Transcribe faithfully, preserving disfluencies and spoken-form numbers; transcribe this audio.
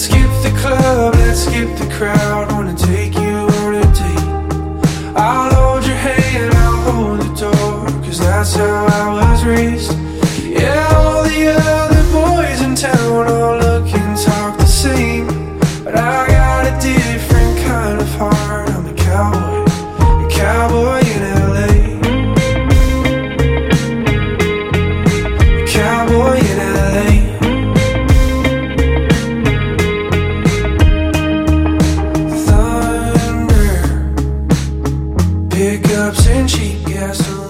skip the club, let's skip the crowd. Wanna take you on a date. I'll hold your hand, I'll hold the door, cause that's how I was raised. Yeah, all the other boys in town all look and talk the same, but I got a different kind of heart. I'm a cowboy, a cowboy in L A. A cowboy in L A. Thunder, pickups and cheap gasoline.